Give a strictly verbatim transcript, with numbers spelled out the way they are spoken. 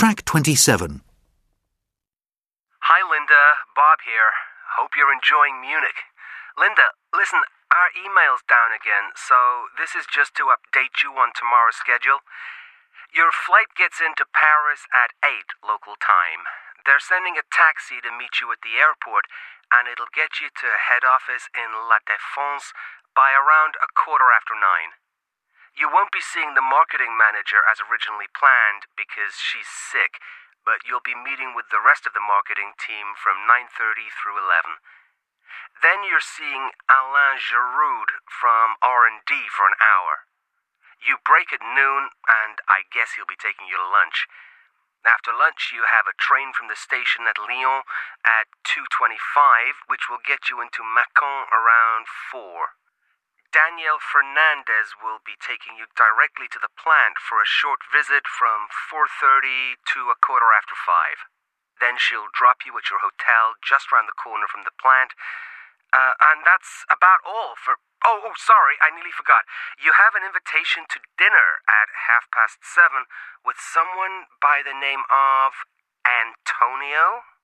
Track twenty-seven. Hi, Linda. Bob here. Hope you're enjoying Munich. Linda, listen, our email's down again, so this is just to update you on tomorrow's schedule. Your flight gets into Paris at eight local time. They're sending a taxi to meet you at the airport, and it'll get you to head office in La Défense by around a quarter after nine. You won't be seeing the marketing manager as originally planned because she's sick, but you'll be meeting with the rest of the marketing team from nine thirty through eleven. Then you're seeing Alain Giroud from R and D for an hour. You break at noon, and I guess he'll be taking you to lunch. After lunch, you have a train from the station at Lyon at two twenty-five, which will get you into Mâcon around four. Danielle Fernandez will be taking you directly to the plant for a short visit from four thirty to a quarter after five. Then she'll drop you at your hotel just round the corner from the plant. Uh, and that's about all for... Oh, oh, sorry, I nearly forgot. You have an invitation to dinner at half past seven with someone by the name of Antonio?